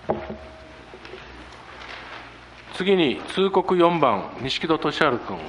次に通告4番、錦戸俊治君。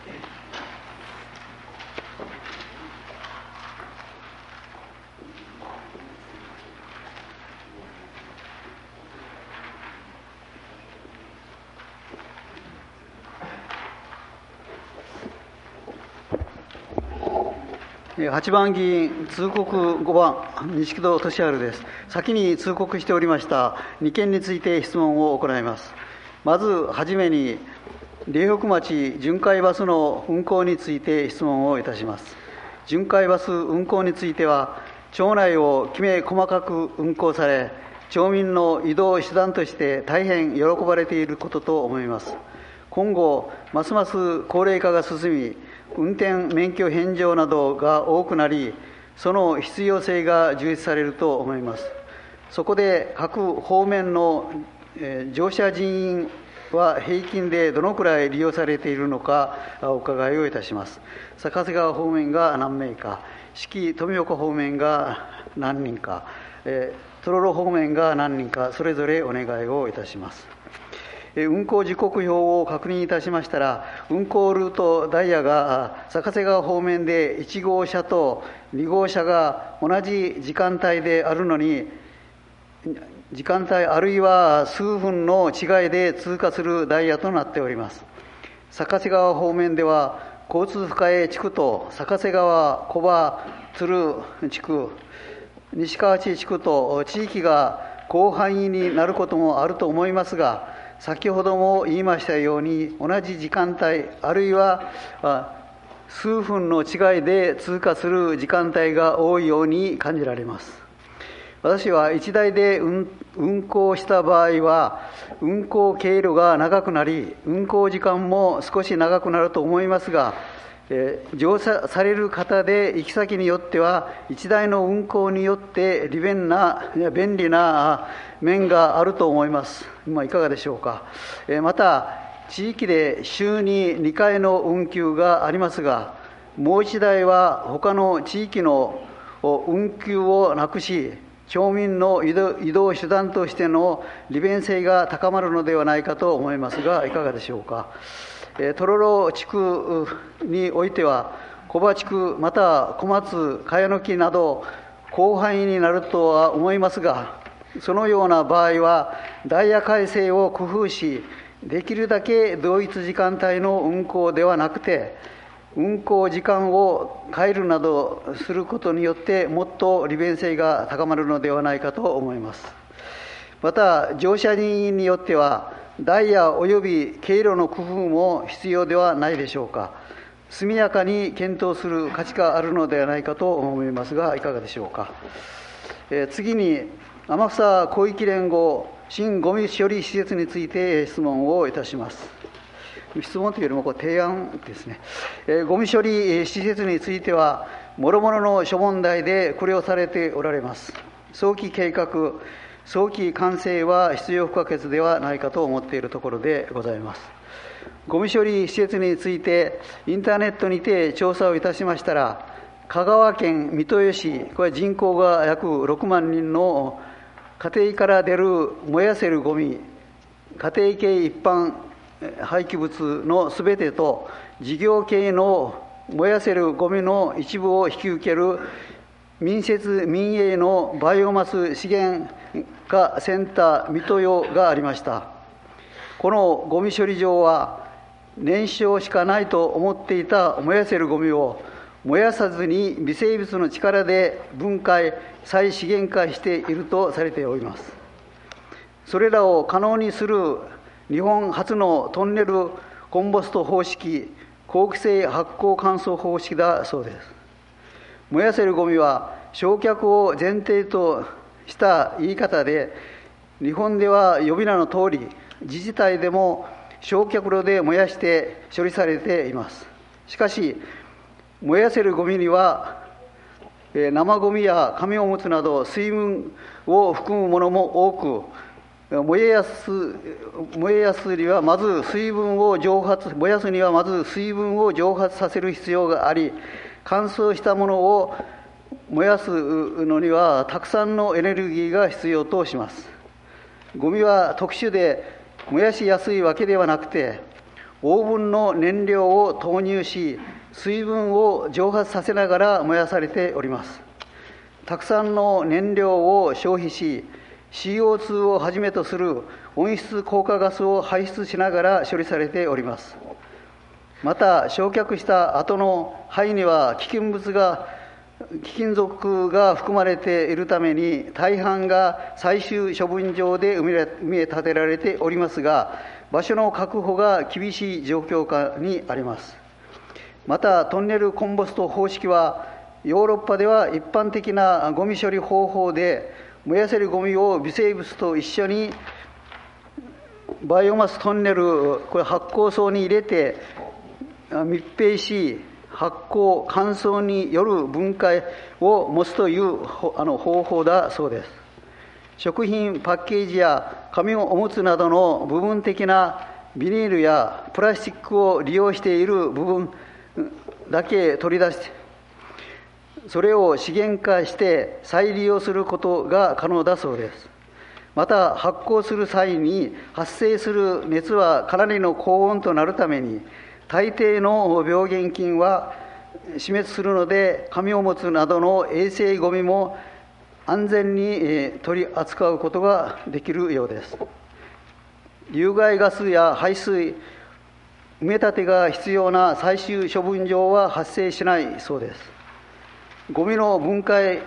8番議員、通告5番、錦戸俊治です。先に通告しておりました2件について質問を行います。まずはじめに、苓北町巡回バスの運行について質問をいたします。巡回バス運行については、町内をきめ細かく運行され、町民の移動手段として大変喜ばれていることと思います。今後、ますます高齢化が進み、運転免許返上などが多くなり、その必要性が重視されると思います。そこで各方面の乗車人員は平均でどのくらい利用されているのかお伺いをいたします。坂瀬川方面が何名か、志木富岡方面が何人か、トロロ方面が何人か、それぞれお願いをいたします。運行時刻表を確認いたしましたら、運行ルートダイヤが坂瀬川方面で1号車と2号車が同じ時間帯であるのに、時間帯あるいは数分の違いで通過するダイヤとなっております。坂瀬川方面では交通深江地区と坂瀬川小場鶴地区、西川地地区と地域が広範囲になることもあると思いますが、先ほども言いましたように、同じ時間帯あるいは数分の違いで通過する時間帯が多いように感じられます。私は1台で運行した場合は、運行経路が長くなり、運行時間も少し長くなると思いますが、乗車される方で行き先によっては、1台の運行によって便利な面があると思います。いかがでしょうか。また、地域で週に2回の運休がありますが、もう1台は他の地域の運休をなくし、町民の移動手段としての利便性が高まるのではないかと思いますが、いかがでしょうか。トロロ地区においては、小場地区、また小松、茅野木など、広範囲になるとは思いますが、そのような場合は、ダイヤ改正を工夫し、できるだけ同一時間帯の運行ではなくて、運行時間を変えるなどすることによって、もっと利便性が高まるのではないかと思います。また、乗車人によっては、ダイヤ及び経路の工夫も必要ではないでしょうか。速やかに検討する価値があるのではないかと思いますが、いかがでしょうか。次に、天草広域連合新ごみ処理施設について質問をいたします。質問というよりも提案ですね。ごみ処理施設については、もろもろの諸問題で苦慮されておられます。早期計画、早期完成は必要不可欠ではないかと思っているところでございます。ごみ処理施設について、インターネットにて調査をいたしましたら、香川県三豊市、これ人口が約6万人の家庭から出る燃やせるごみ、家庭系一般廃棄物のすべてと事業系の燃やせるゴミの一部を引き受ける民営のバイオマス資源化センター三豊がありました。このゴミ処理場は燃焼しかないと思っていた燃やせるゴミを燃やさずに微生物の力で分解再資源化しているとされております。それらを可能にする日本初のトンネルコンポスト方式、好気性発酵乾燥方式だそうです。燃やせるゴミは焼却を前提とした言い方で、日本では呼び名の通り、自治体でも焼却炉で燃やして処理されています。しかし、燃やせるゴミには、生ゴミや紙おむつなど水分を含むものも多く、燃やすにはまず水分を蒸発させる必要があり、乾燥したものを燃やすのにはたくさんのエネルギーが必要とします。 ゴミは特殊で燃やしやすいわけではなくて、オーブンの燃料を投入し、水分を蒸発させながら燃やされております。たくさんの燃料を消費し、CO2 をはじめとする温室効果ガスを排出しながら処理されております。また、焼却した後の灰には貴金属が含まれているために、大半が最終処分場で埋め立てられておりますが、場所の確保が厳しい状況下にあります。また、トンネルコンポスト方式は、ヨーロッパでは一般的なゴミ処理方法で、燃やせるゴミを微生物と一緒にバイオマストンネル、これ発酵槽に入れて密閉し、発酵乾燥による分解を持つという方法だそうです。食品パッケージや紙おむつなどの部分的なビニールやプラスチックを利用している部分だけ取り出して、それを資源化して再利用することが可能だそうです。また、発酵する際に発生する熱はかなりの高温となるために、大抵の病原菌は死滅するので、紙おむつなどの衛生ゴミも安全に取り扱うことができるようです。有害ガスや排水、埋め立てが必要な最終処分場は発生しないそうです。ゴミの分解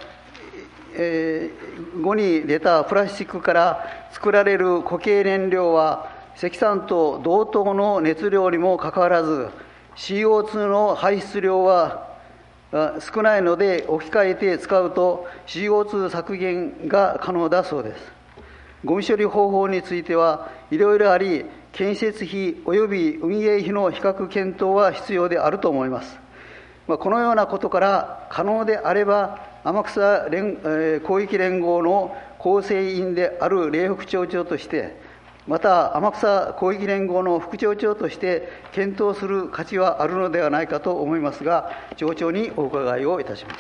後に出たプラスチックから作られる固形燃料は、石炭と同等の熱量にもかかわらず、CO2 の排出量は少ないので、置き換えて使うと CO2 削減が可能だそうです。ゴミ処理方法についてはいろいろあり、建設費及び運営費の比較検討は必要であると思います。このようなことから、可能であれば天草広域連合の構成員である嶺北町長として、また天草広域連合の副町長として検討する価値はあるのではないかと思いますが、町長にお伺いをいたします。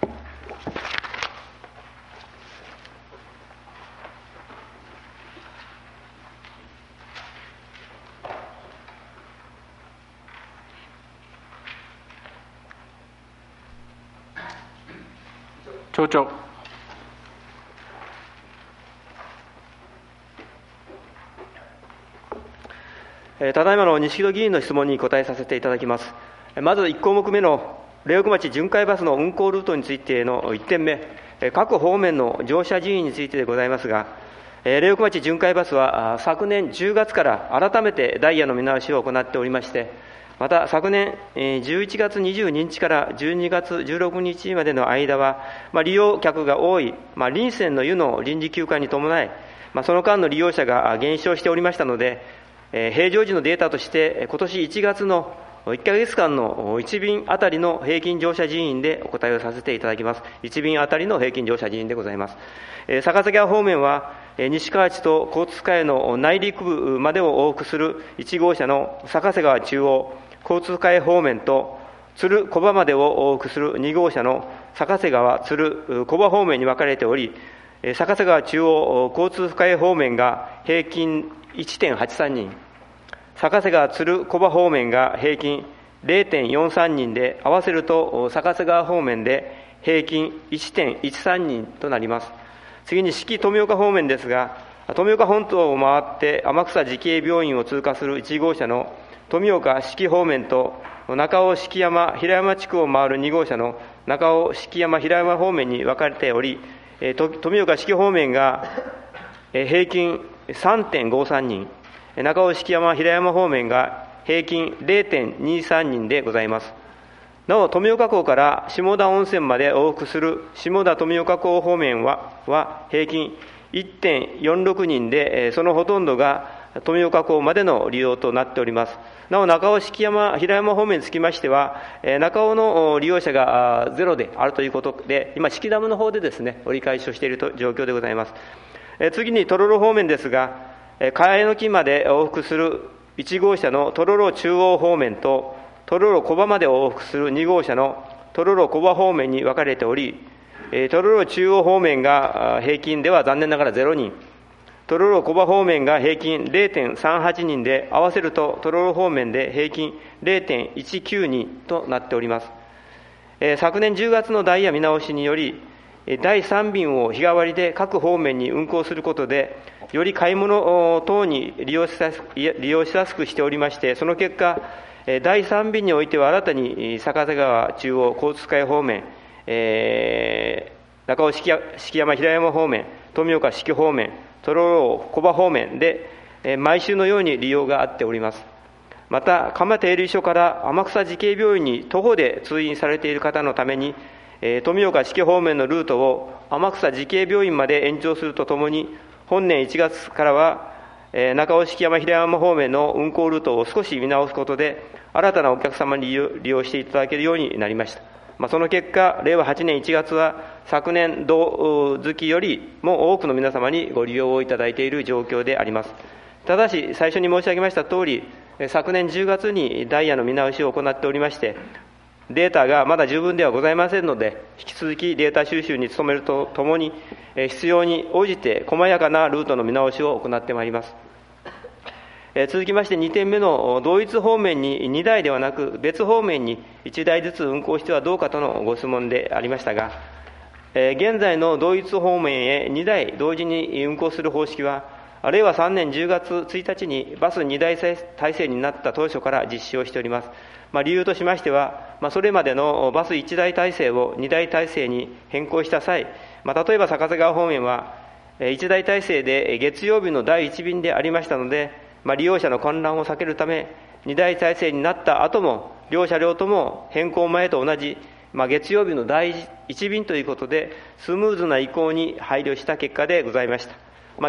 町長。 ただいまの錦戸議員の質問に答えさせていただきます。まず1項目目の嶺北町巡回バスの運行ルートについての1点目、各方面の乗車人員についてでございますが、嶺北町巡回バスは昨年10月から改めてダイヤの見直しを行っておりまして、また昨年11月22日から12月16日までの間は、利用客が多い臨泉の湯の臨時休館に伴い、その間の利用者が減少しておりましたので、平常時のデータとして、今年1月の1ヶ月間の1便あたりの平均乗車人員でお答えをさせていただきます。1便あたりの平均乗車人員でございます。坂崎川方面は、西河内と交通課への内陸部までを往復する1号車の坂瀬川中央交通課へ方面と、鶴小場までを往復する2号車の坂瀬川鶴小場方面に分かれており、坂瀬川中央交通課へ方面が平均 1.83 人、坂瀬川鶴小場方面が平均 0.43 人で、合わせると坂瀬川方面で平均 1.13 人となります。次に四季富岡方面ですが、富岡本島を回って天草慈恵病院を通過する1号車の富岡四季方面と、中尾敷山平山地区を回る2号車の中尾敷山平山方面に分かれており、富岡四季方面が平均 3.53 人、中尾敷山平山方面が平均 0.23 人でございます。なお、富岡港から下田温泉まで往復する下田富岡港方面は平均 1.46 人で、そのほとんどが富岡港までの利用となっております。なお、中尾敷山平山方面につきましては、中尾の利用者がゼロであるということで、今敷ダムの方でですね、折り返しをしている状況でございます。次にとろろ方面ですが、茅野木まで往復する1号車のとろろ中央方面と、とろろ小場まで往復する2号車のとろろ小場方面に分かれており、とろろ中央方面が平均では残念ながら0人、 トロロコバ方面が平均 0.38 人で、合わせるとトロロ方面で平均 0.19 人となっております。昨年10月のダイヤ見直しにより、第3便を日替わりで各方面に運行することで、より買い物等に利用しやすくしておりまして、その結果、第3便においては新たに坂瀬川中央交通会方面、中尾敷山平山方面、富岡四季方面、トロロコバ方面で、毎週のように利用があっております。また、蒲田停留所から天草慈恵病院に徒歩で通院されている方のために、富岡四季方面のルートを天草慈恵病院まで延長するとともに、本年1月からは、中尾敷山平山方面の運行ルートを少し見直すことで、新たなお客様に利用していただけるようになりました。その結果、令和8年1月は昨年同月よりも多くの皆様にご利用をいただいている状況であります。ただし、最初に申し上げましたとおり、昨年10月にダイヤの見直しを行っておりまして、データがまだ十分ではございませんので、引き続きデータ収集に努めるとともに、必要に応じて細やかなルートの見直しを行ってまいります。続きまして2点目の同一方面に2台ではなく別方面に1台ずつ運行してはどうかとのご質問でありましたが、現在の同一方面へ2台同時に運行する方式は、令和3年10月1日にバス2台体制になった当初から実施をしております。理由としましては、それまでのバス1台体制を2台体制に変更した際、例えば坂瀬川方面は1台体制で月曜日の第1便でありましたので、利用者の混乱を避けるため、2台体制になった後も、両車両とも変更前と同じ、月曜日の第1便ということで、スムーズな移行に配慮した結果でございました。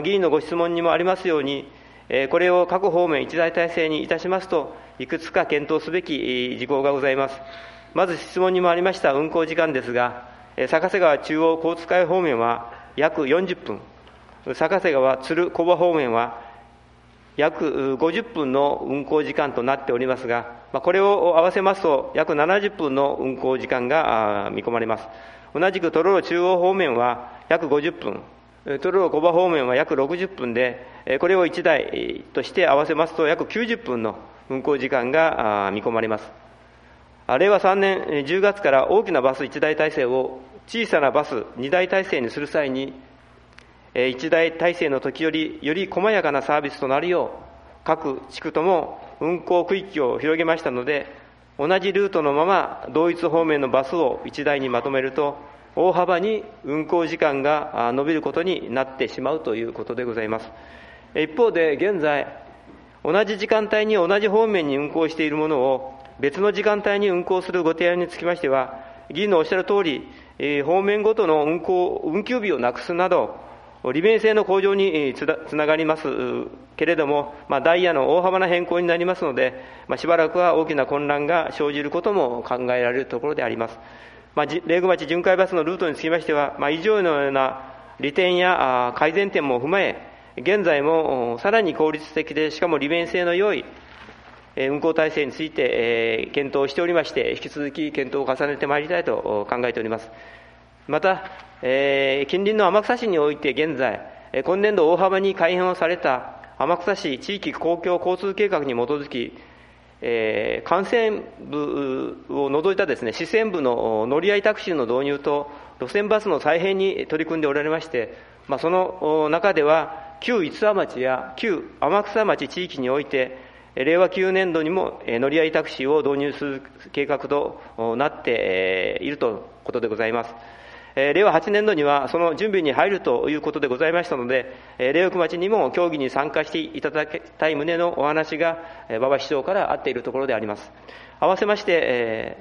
議員のご質問にもありますように、これを各方面1台体制にいたしますと、いくつか検討すべき事項がございます。まず質問にもありました運行時間ですが、坂瀬川中央交通会方面は約40分、坂瀬川鶴小場方面は約50分の運行時間となっておりますが、これを合わせますと約70分の運行時間が見込まれます。同じくトロロ中央方面は約50分、トロロ小場方面は約60分で、これを1台として合わせますと約90分の運行時間が見込まれます。令和3年10月から大きなバス1台体制を小さなバス2台体制にする際に、1台体制の時より細やかなサービスとなるよう、各地区とも運行区域を広げましたので、同じルートのまま同一方面のバスを1台にまとめると、大幅に運行時間が延びることになってしまうということでございます。一方で、現在、同じ時間帯に同じ方面に運行しているものを別の時間帯に運行するご提案につきましては、議員のおっしゃるとおり、方面ごとの運休日をなくすなど、利便性の向上につながりますけれども、ダイヤの大幅な変更になりますので、しばらくは大きな混乱が生じることも考えられるところであります。苓具町巡回バスのルートにつきましては、以上のような利点や改善点も踏まえ、現在もさらに効率的で、しかも利便性の良い運行体制について検討しておりまして、引き続き検討を重ねてまいりたいと考えております。また、近隣の天草市において現在、今年度大幅に改変をされた天草市地域公共交通計画に基づき、幹線部を除いたですね、支線部の乗り合いタクシーの導入と路線バスの再編に取り組んでおられまして、その中では旧逸話町や旧天草町地域において、令和9年度にも乗り合いタクシーを導入する計画となっているということでございます。令和8年度にはその準備に入るということでございましたので、苓具町にも協議に参加していただきたい旨のお話が馬場市長からあっているところであります。合わせまして、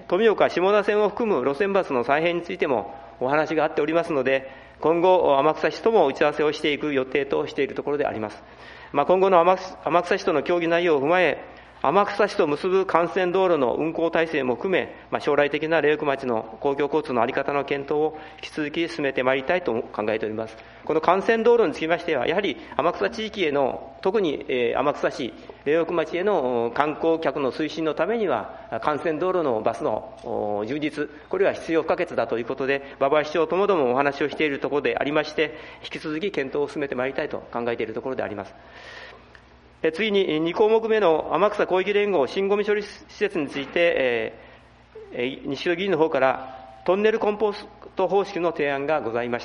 富岡下田線を含む路線バスの再編についてもお話があっておりますので、今後天草市とも打ち合わせをしていく予定としているところであります。今後の天草市との協議内容を踏まえ、 天草市と結ぶ幹線道路の運行体制も含め、将来的な苓北町の公共交通の在り方の検討を引き続き進めてまいりたいと考えております。この幹線道路につきましては、やはり天草地域への、特に天草市、苓北町への観光客の推進のためには、幹線道路のバスの充実、これは必要不可欠だということで、馬場市長ともどもお話をしているところでありまして、引き続き検討を進めてまいりたいと考えているところであります。次に2項目目の天草広域連合新ゴミ処理施設について、西戸議員の方からトンネルコンポスト方式の提案がございました。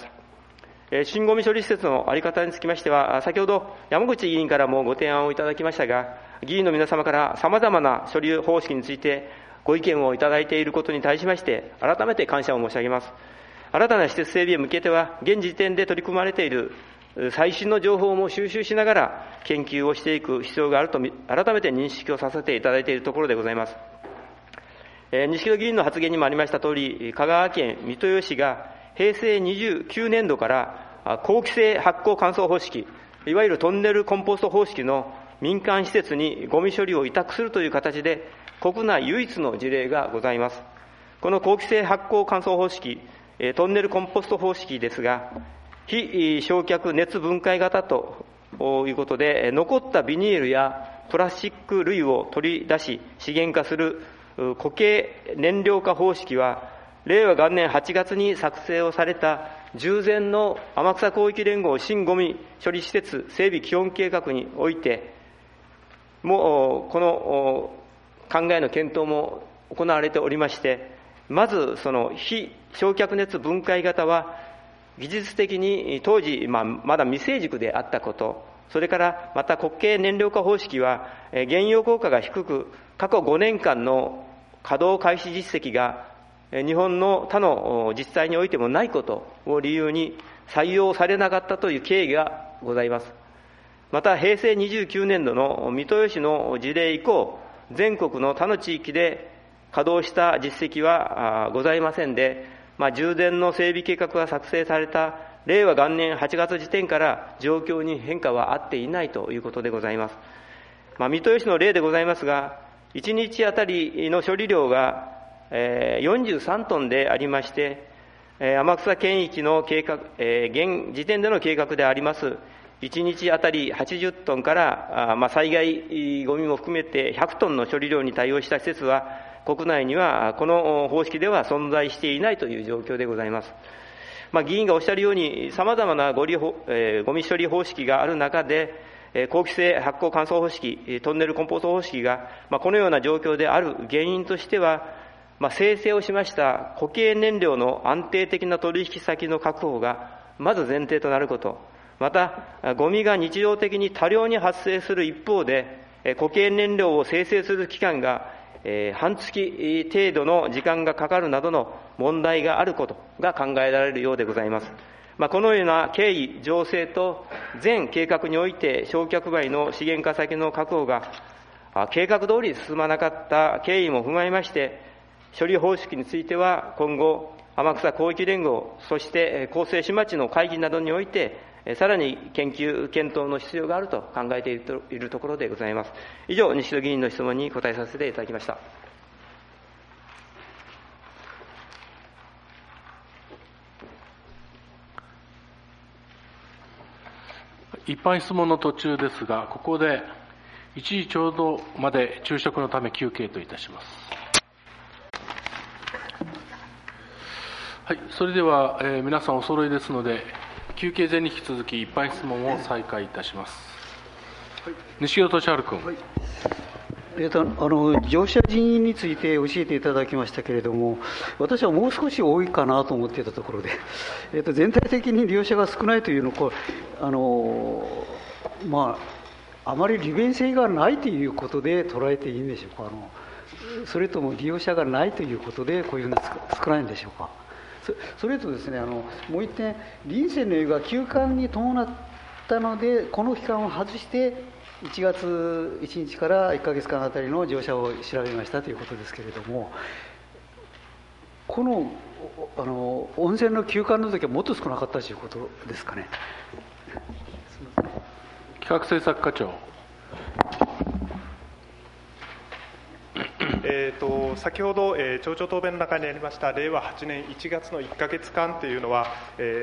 新ゴミ処理施設の在り方につきましては、先ほど山口議員からもご提案をいただきましたが、議員の皆様からさまざまな処理方式についてご意見をいただいていることに対しまして、改めて感謝を申し上げます。新たな施設整備へ向けては、現時点で取り組まれている最新の情報も収集しながら研究をしていく必要があると改めて認識をさせていただいているところでございます。西戸議員の発言にもありましたとおり、香川県三豊市が平成29年度から後期性発酵乾燥方式、いわゆるトンネルコンポスト方式の民間施設にゴミ処理を委託するという形で国内唯一の事例がございます。この後期性発酵乾燥方式、トンネルコンポスト方式ですが、非焼却熱分解型ということで、残ったビニールやプラスチック類を取り出し資源化する固形燃料化方式は、令和元年8月に作成をされた従前の天草広域連合新ゴミ処理施設整備基本計画においても、この考えの検討も行われておりまして、まずその非焼却熱分解型は、技術的に当時、まだ未成熟であったこと、それからまた固形燃料化方式は、原用効果が低く、過去5年間の稼働開始実績が、日本の他の自治体においてもないことを理由に採用されなかったという経緯がございます。また、平成29年度の三豊市の事例以降、全国の他の地域で稼働した実績はございませんで、従前の整備計画が作成された令和元年8月時点から状況に変化はあっていないということでございます。三豊市の例でございますが、1日あたりの処理量が43トンでありまして、天草県域の計画、現時点での計画であります、1日あたり80トンから、災害ゴミも含めて100トンの処理量に対応した施設は、国内にはこの方式では存在していないという状況でございます。議員がおっしゃるように、さまざまなゴミ処理方式がある中で、後期性発酵乾燥方式、トンネルコンポスト方式が、このような状況である原因としては、生成をしました固形燃料の安定的な取引先の確保がまず前提となること、また、ゴミが日常的に多量に発生する一方で、固形燃料を生成する期間が半月程度の時間がかかるなどの問題があることが考えられるようでございます。このような経緯、情勢と全計画において焼却灰の資源化先の確保が計画通り進まなかった経緯も踏まえまして、処理方式については今後、天草広域連合、そして厚生市町の会議などにおいて、さらに研究、検討の必要があると考えているところでございます。以上、西戸議員の質問に答えさせていただきました。 一般質問の途中ですが、ここで1時ちょうどまで昼食のため休憩といたします。はい、それでは、皆さんお揃いですので、休憩前に引き続き一般質問を再開いたします。はい、西尾俊治君。はい、 乗車人員について教えていただきましたけれども、私はもう少し多いかなと思っていたところで、全体的に利用者が少ないというのを、あまり利便性がないということで捉えていいんでしょうか。それとも利用者がないということでこういうふうに少ないんでしょうか。それとですね、もう一点、臨戦の湯が休館に伴ったので、この期間を外して1月1日から1ヶ月間あたりの乗車を調べましたということですけれども、この温泉の休館の時はもっと少なかったということですかね。 企画政策課長。 先ほど、町長答弁の中にありました令和8年1月の1ヶ月間というのは、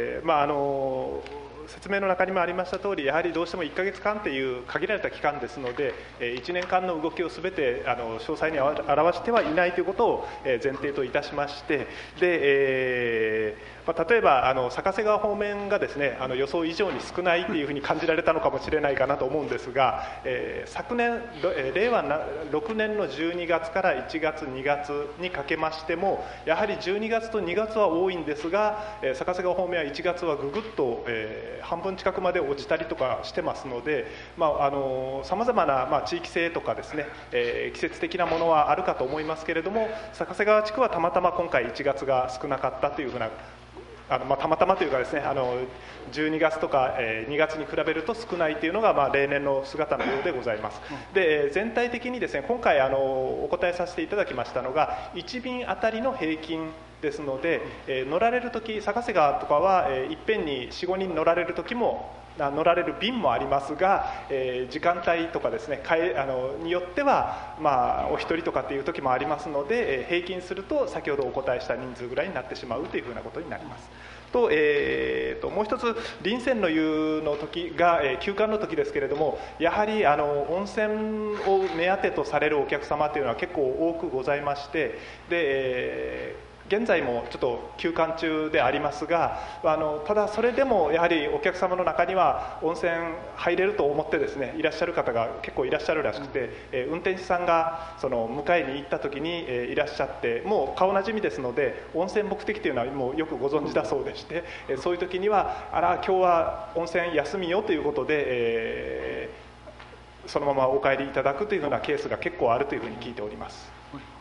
説明の中にもありました通り、やはりどうしても1ヶ月間という限られた期間ですので、1年間の動きをすべて詳細に表してはいないということを前提といたしまして、で、例えば坂瀬川方面がですね、予想以上に少ないというふうに感じられたのかもしれないかなと思うんですが、昨年令和6年の12月から1月2月にかけましても、やはり12月と2月は多いんですが、坂瀬川方面は1月はぐぐっと、半分近くまで落ちたりとかしてますので、さまざまな、地域性とかですね、季節的なものはあるかと思いますけれども、坂瀬川地区はたまたま今回1月が少なかったというふうな、たまたまというかですね、12月とか2月に比べると少ないというのが例年の姿のようでございます。で、全体的にですね、今回お答えさせていただきましたのが1便あたりの平均ですので、乗られるとき、坂瀬川とかはいっぺんに 4,5 人乗られるときも乗られる便もありますが、時間帯とかですね、によっては、お一人とかっていう時もありますので、平均すると先ほどお答えした人数ぐらいになってしまうというふうなことになります。と、もう一つ臨泉の湯の時が、休館の時ですけれども、やはり温泉を目当てとされるお客様というのは結構多くございまして、で、現在もちょっと休館中でありますが、ただそれでもやはりお客様の中には温泉入れると思ってですね、いらっしゃる方が結構いらっしゃるらしくて、運転手さんが迎えに行った時にいらっしゃって、もう顔なじみですので温泉目的というのはもうよくご存知だそうでして、そういう時には今日は温泉休みよということで、そのままお帰りいただくというようなケースが結構あるというふうに聞いております。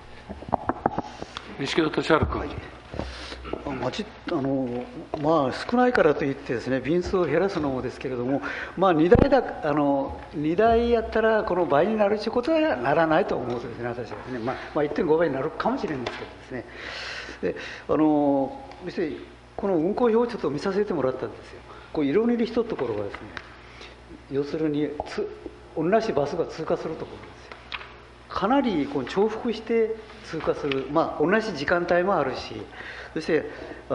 錦戸俊治君、 少ないからといってですね、便数を減らすのもですけれども、2台やったらこの倍になるということはならないと思うんですね、私はですね。1.5 倍になるかもしれないんですけどですね。で、別にこの運行表をちょっと見させてもらったんですよ。色塗りしたところがですね、要するに同じバスが通過するところですよ。かなり重複して通過する、同じ時間帯もあるし、そして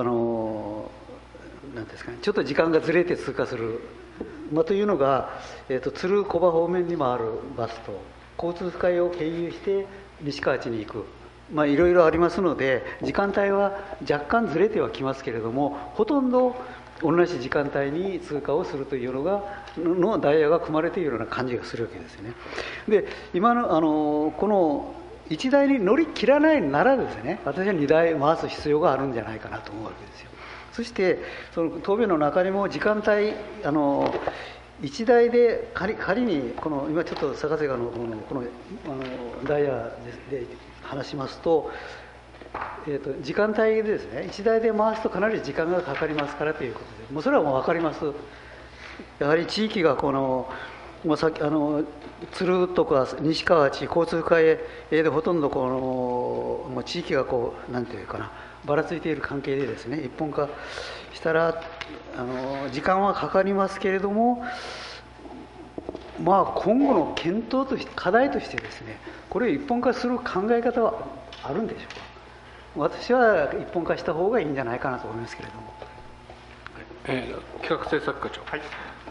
なんですかね、ちょっと時間がずれて通過する、というのが、鶴小葉方面にもあるバスと交通機関を経由して西河内に行く、いろいろありますので、時間帯は若干ずれてはきますけれども、ほとんど同じ時間帯に通過をするというのダイヤが組まれているような感じがするわけですよね。で、今のこの1台に乗り切らないならですね、私は2台回す必要があるんじゃないかなと思うわけですよ。そしてその答弁の中にも時間帯1台で仮に今ちょっと坂瀬川のこのダイヤで話しますと、時間帯でですね、1台で回すとかなり時間がかかりますからということで、もうそれはもう分かります。やはり地域が鶴とか西川内交通課へでほとんど地域がなんていうかな、ばらついている関係でですね、一本化したら時間はかかりますけれども、今後の検討として課題としてですね、これを一本化する考え方はあるんでしょうか。私は一本化した方がいいんじゃないかなと思いますけれども。 企画政策課長。 はい。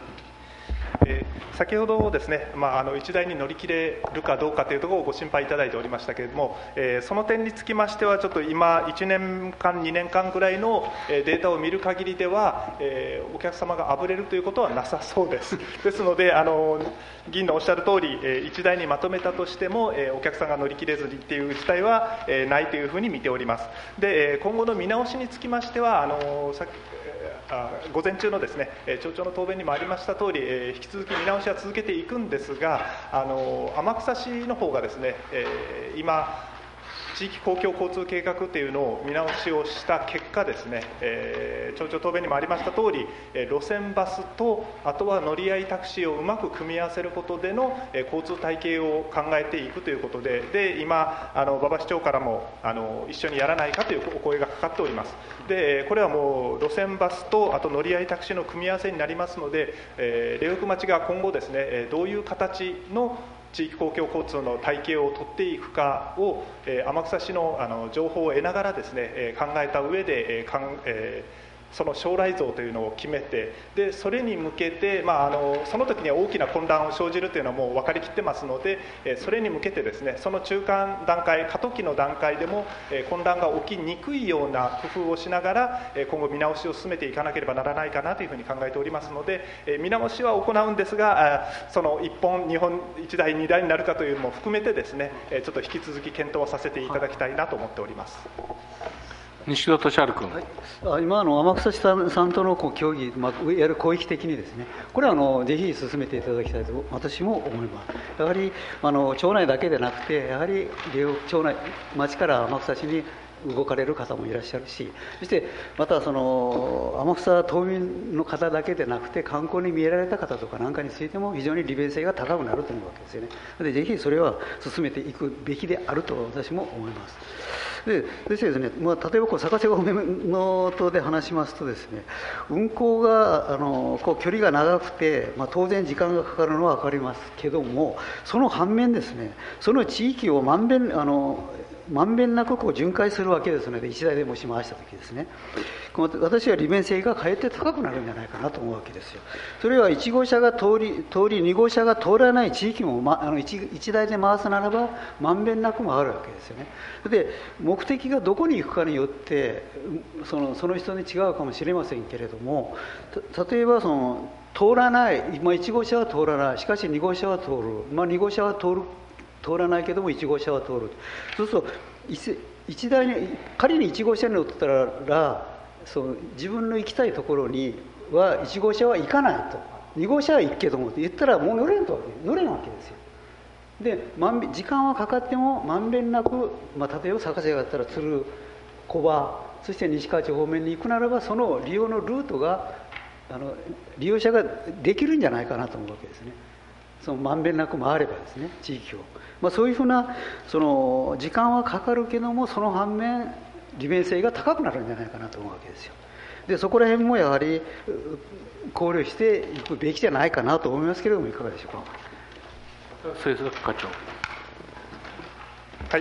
先ほどですね、1台に乗り切れるかどうかというところをご心配いただいておりましたけれども、その点につきましてはちょっと今1年間2年間ぐらいのデータを見る限りでは、お客様があぶれるということはなさそうです。ですので議員のおっしゃる通り、1台にまとめたとしてもお客さんが乗り切れずにっていう事態はないというふうに見ております。で、今後の見直しにつきましては午前中のですね、町長の答弁にもありました通り、引き続き見直しは続けていくんですが、天草市の方がですね、今地域公共交通計画というのを見直しをした結果ですね、町長答弁にもありました通り、路線バスとあとは乗り合いタクシーをうまく組み合わせることでの交通体系を考えていくということで、今馬場市長からも一緒にやらないかというお声がかかっております。で、これはもう路線バスとあと乗り合いタクシーの組み合わせになりますので、苓北町が今後ですね、どういう形の地域公共交通の体系を取っていくかを、天草市の情報を得ながらですね、考えた上で、その将来像というのを決めて、でそれに向けて、その時には大きな混乱を生じるというのはもう分かりきってますので、それに向けてですね、その中間段階、過渡期の段階でも混乱が起きにくいような工夫をしながら、今後見直しを進めていかなければならないかなというふうに考えておりますので、見直しは行うんですが、その1本2本1台2台になるかというのも含めてですね、ちょっと引き続き検討をさせていただきたいなと思っております。 西戸俊治君、 はい、今天草市さんとの協議、いわゆる広域的にですね、これはぜひ進めていただきたいと私も思います。やはり町内だけでなくて、やはり町内、町から天草市に動かれる方もいらっしゃるし、そしてまた天草島民の方だけでなくて、観光に見えられた方とかなんかについても非常に利便性が高くなるというわけですよね。でぜひそれは進めていくべきであると私も思います。でですね、例えば坂瀬方面のとで話しますとですね、運行が距離が長くて、当然時間がかかるのは分かりますけども、その反面ですね、その地域をまんべんなく巡回するわけですので、一台でもし回したときですね、私は利便性がかえって高くなるんじゃないかなと思うわけですよ。それは1号車が通り2号車が通らない地域も、1台で回すならばまんべんなく回るわけですよね。で目的がどこに行くかによってその人に違うかもしれませんけれども、例えば通らない、1号車は通らない、しかし2号車は通る、2号車は通らないけども1号車は通る。そうすると一台に仮に1号車に乗ってたら、自分の行きたいところには1号車は行かないと、2号車は行くけどもって言ったらもう乗れんわけですよ。で時間はかかってもまんべんなく、例えば坂瀬があったら鶴小場、そして西川町方面に行くならば、その利用のルートが利用者ができるんじゃないかなと思うわけですね。まんべんなく回ればですね、地域を、そういうふうな時間はかかるけども、その反面利便性が高くなるんじゃないかなと思うわけですよ。でそこら辺もやはり考慮していくべきじゃないかなと思いますけれども、いかがでしょうか。 政策課長。 はい、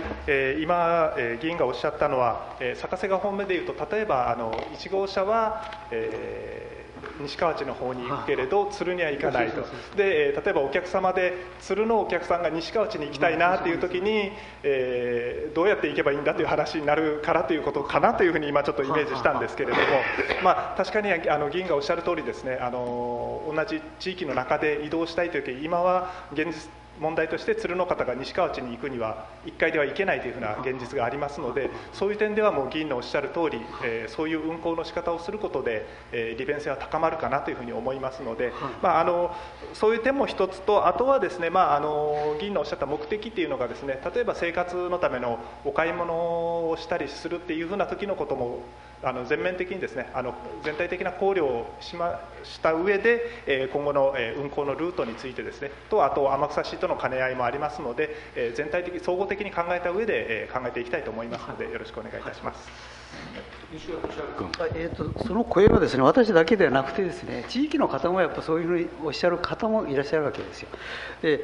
今、議員がおっしゃったのは、坂瀬川方面でいうと、例えば1号車は、西川町の方に行くけれど鶴には行かないと。で例えばお客様で鶴のお客さんが西川町に行きたいなという時に、どうやって行けばいいんだという話になるからということかなというふうに今ちょっとイメージしたんですけれども、確かに議員がおっしゃる通りですね、同じ地域の中で移動したいという時、今は現実問題として鶴の方が西川町に行くには1回では行けないというふうな現実がありますので、そういう点ではもう議員のおっしゃる通り、そういう運行の仕方をすることで、利便性は高まるかなというふうに思いますので、そういう点も一つと、あとはですね、議員のおっしゃった目的っていうのがですね、例えば生活のためのお買い物をしたりするっていうふうな時のことも全面的にですね、全体的な考慮をした上で、今後の運行のルートについてですね、あと天草市との兼ね合いもありますので、全体的総合的に考えた上で考えていきたいと思いますので、よろしくお願いいたします。 その声はですね、私だけではなくてですね、地域の方もやっぱそういうふうにおっしゃる方もいらっしゃるわけですよ。で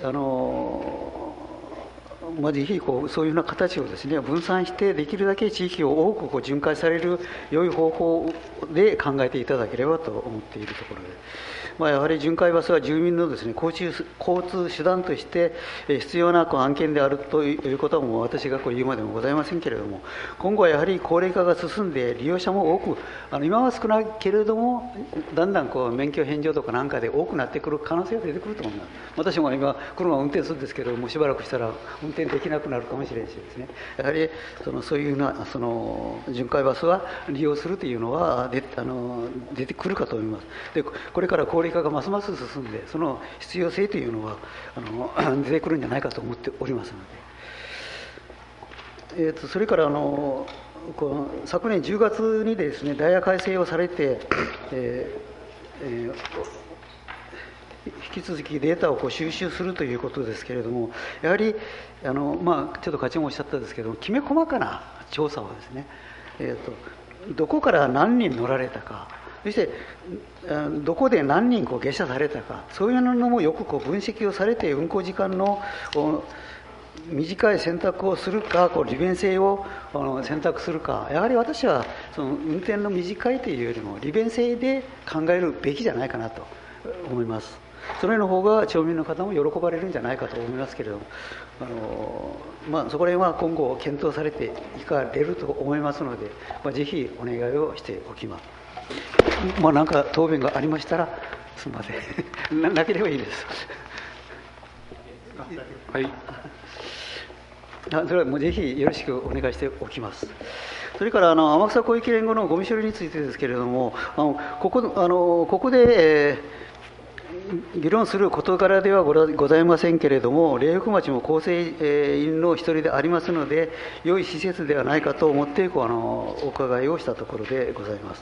ぜひそういうような形をですね、分散してできるだけ地域を多く巡回される良い方法で考えていただければと思っているところで、やはり巡回バスは住民のですね、交通手段として必要な案件であるということはもう私が言うまでもございませんけれども、今後はやはり高齢化が進んで利用者も多く、今は少ないけれどもだんだん免許返上とかなんかで多くなってくる可能性が出てくると思います。私も今車を運転するんですけども、しばらくしたら運転できなくなるかもしれないしですね、やはりそういうような巡回バスは利用するというのは出てくるかと思います。でこれから高齢化がますます進んで、その必要性というのは出てくるんじゃないかと思っておりますので、それから昨年10月にですね、ダイヤ改正をされて、引き続きデータを収集するということですけれども、やはりちょっと課長もおっしゃったんですけども、きめ細かな調査をですね、どこから何人乗られたか、 そしてどこで何人下車されたか、そういうのもよく分析をされて、運行時間の短い選択をするか、利便性を選択するか、やはり私はその運転の短いというよりも利便性で考えるべきじゃないかなと思います。それの方が町民の方も喜ばれるんじゃないかと思いますけれども、そこら辺は今後検討されていかれると思いますので、ぜひお願いをしておきます。何か答弁がありましたらすみませんなければいいです。 はい、 それはもうぜひよろしくお願いしておきます。それから天草広域連合のゴミ処理についてですけれども、ここで、議論する事柄ではございませんけれども、苓北町も構成員の一人でありますので、良い施設ではないかと思ってお伺いをしたところでございます。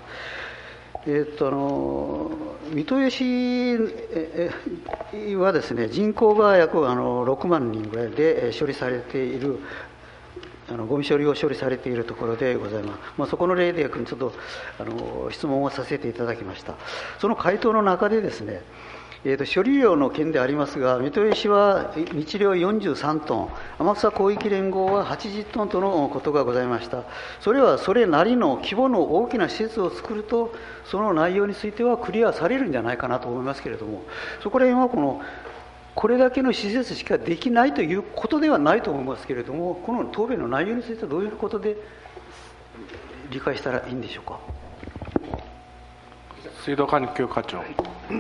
三豊市はですね、人口が約6万人ぐらいで処理されている、ゴミ処理を処理されているところでございます。そこの例でちょっと質問をさせていただきました。その回答の中でですね、処理量の件でありますが、三豊市は日量43トン、天草広域連合は80トンとのことがございました。それはそれなりの規模の大きな施設を作ると、その内容についてはクリアされるんじゃないかなと思いますけれども、そこら辺はこれだけの施設しかできないということではないと思いますけれども、この答弁の内容についてはどういうことで理解したらいいんでしょうか。 水道管理局課長。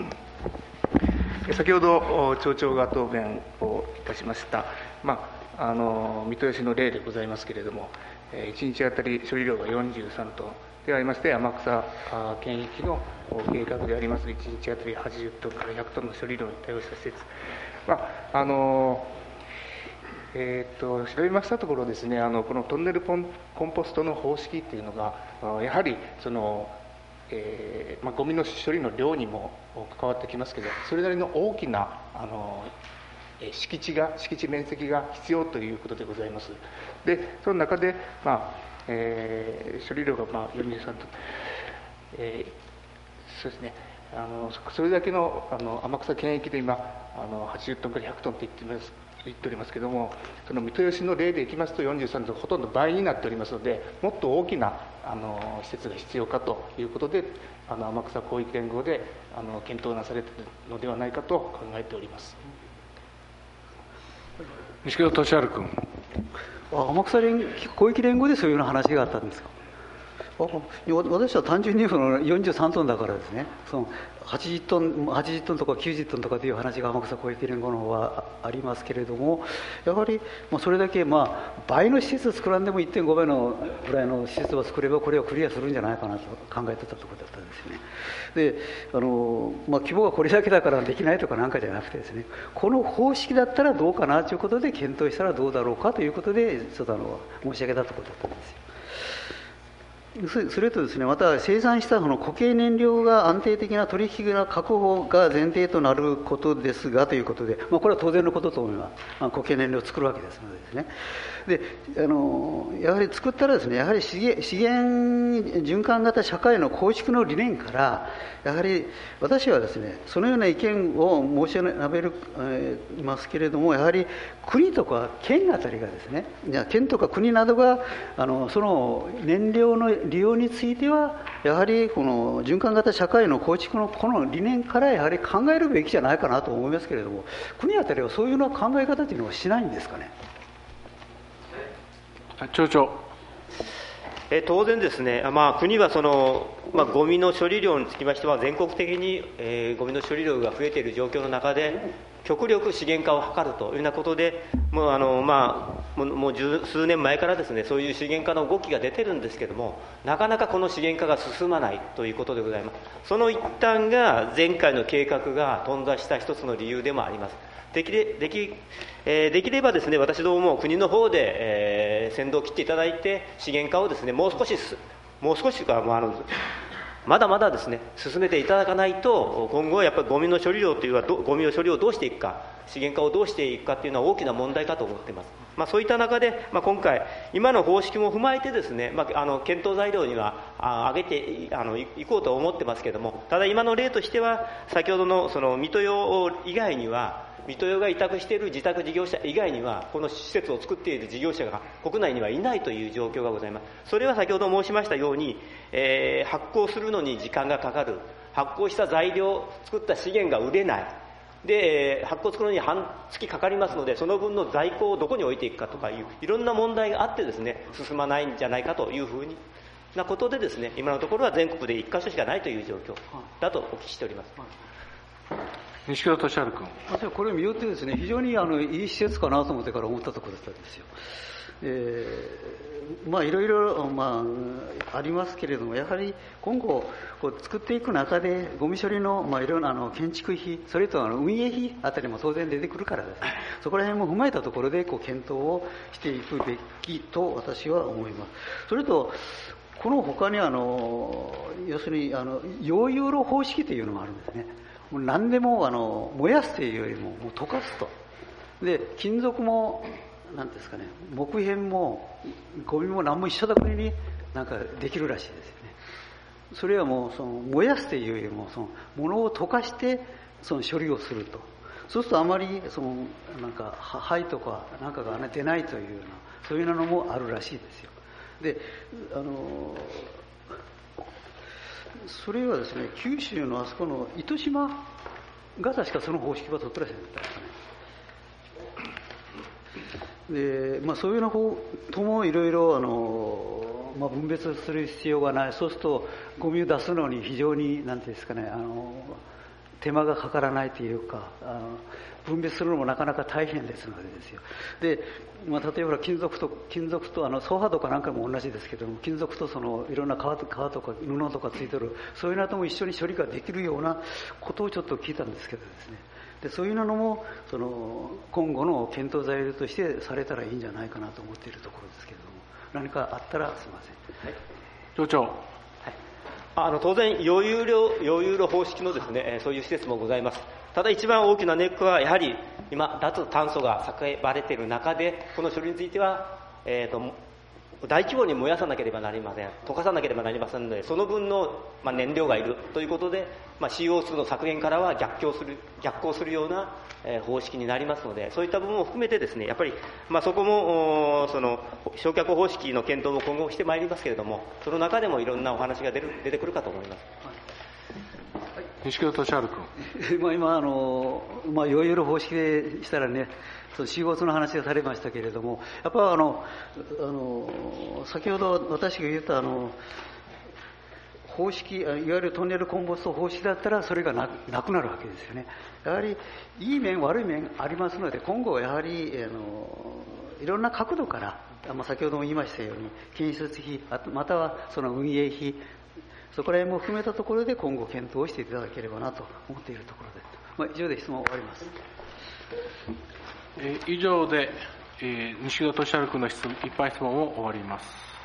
先ほど町長が答弁をいたしました、三豊市の例でございますけれども、1日当たり処理量が43トンでありまして、天草県域の計画であります1日当たり80トンから100トンの処理量に対応した施設、調べましたところですね、このトンネルコンポストの方式っていうのが、やはりゴミの処理の量にも関わってきますけど、それなりの大きな敷地面積が必要ということでございます。でその中で、処理量が43トン、そうですね、それだけの天草県域で今80トンから100トンって言っておりますけれども、その三豊市の例でいきますと43トン、ほとんど倍になっておりますので、もっと大きな施設が必要かということで、天草広域連合で検討なされているのではないかと考えております。 錦戸俊治君。 天草広域連合でそういうような話があったんですか。私は単純に43トンだからですね、その80トンとか90トンとかという話が天草広域連合の方はありますけれども、やはりそれだけ倍の施設を作らんでも 1.5 倍のぐらいの施設を作ればこれをクリアするんじゃないかなと考えてたところだったんですよね。で規模がこれだけだからできないとかなんかじゃなくてですね、この方式だったらどうかなということで検討したらどうだろうかということでちょっと申し上げたところだったんですよ。それとですね、また生産した固形燃料が安定的な取引が確保が前提となることですがということで、これは当然のことと思います。固形燃料を作るわけですのでですね。でやはり作ったらですね、やはり資源循環型社会の構築の理念から、やはり私はですね、そのような意見を申し上げますけれども、やはり国とか県あたりがですね、県とか国などがその燃料の利用については、やはりこの循環型社会の構築のこの理念からやはり考えるべきじゃないかなと思いますけれども、国あたりはそういうような考え方というのはしないんですかね。 町長。 当然ですね、国はゴミの処理量につきましては、全国的に、ゴミの処理量が増えている状況の中で、極力資源化を図るというようなことで、もう十数年前からですね、そういう資源化の動きが出てるんですけども、なかなかこの資源化が進まないということでございます。その一端が前回の計画が頓挫した一つの理由でもあります。できればですね、私どもも国の方で、先導を切っていただいて、資源化をですね、もう少しかまだまだですね、進めていただかないと、今後はやっぱりゴミの処理量というのは、ゴミの処理をどうしていくか、資源化をどうしていくかというのは大きな問題かと思っています。そういった中で、今回、今の方式も踏まえてですね、検討材料には上げていこうと思ってますけれども、ただ今の例としては、先ほどのその水戸用以外には、水戸用が委託している自宅事業者以外には、この施設を作っている事業者が国内にはいないという状況がございます。それは先ほど申しましたように、発酵するのに時間がかかる、発酵した材料、作った資源が売れない、で発酵作るのに半月かかりますので、その分の在庫をどこに置いていくかとかいういろんな問題があってですね、進まないんじゃないかというふうなことでですね、今のところは全国で1カ所しかないという状況だとお聞きしております。 西倉俊治君。 私はこれを見よってですね、非常にいい施設かなと思ってから思ったところだったんですよ。いろいろ、ありますけれども、やはり今後作っていく中でゴミ処理の、いろんな建築費、それと運営費あたりも当然出てくるからですね、そこら辺も踏まえたところで検討をしていくべきと私は思います。それとこの他に要するに溶融炉方式というのもあるんですね。もう何でも燃やすというよりも溶かすと。で金属もなんですかね、木片もゴミも何も一緒だ国になんかできるらしいですよね。それはもうその燃やすというよりもその物を溶かしてその処理をすると。そうするとあまりそのなんか灰とかなんかが出ないというようなそういうのもあるらしいですよ。でそれはですね、九州のあそこの糸島が確かその方式は取ってらっしゃるんですかね。でそういうの方ともいろいろ分別する必要がない。そうするとゴミを出すのに非常に何ていうんですかね、手間がかからないというか分別するのもなかなか大変ですのでですよ。で、例えば金属とソファとかなんかも同じですけども、金属とそのいろんな革とか布とかついてるそういうのとも一緒に処理ができるようなことをちょっと聞いたんですけどですね。でそういうのもその今後の検討材料としてされたらいいんじゃないかなと思っているところですけれども、何かあったらすみません。はい、 町長。 当然溶融炉方式のですね、そういう施設もございます。ただ一番大きなネックはやはり今脱炭素が叫ばれている中で、この処理については、大規模に燃やさなければなりません、溶かさなければなりませんので、その分の燃料がいるということで、CO2 の削減からは逆行するような方式になりますので、そういった部分を含めてですね、やっぱりそこもその焼却方式の検討も今後してまいりますけれども、その中でもいろんなお話が出てくるかと思います。 西倉俊治君。 今溶融炉方式でしたらね、CO2 の話がされましたけれども、やっぱ先ほど私が言った方式、いわゆるトンネルコンポスト方式だったらそれがなくなるわけですよね。やはりいい面悪い面ありますので、今後やはりいろんな角度から先ほども言いましたように建設費またはその運営費、そこら辺も含めたところで今後検討をしていただければなと思っているところです。以上で質問を終わります。 以上で、西倉俊治君の一般質問を終わります。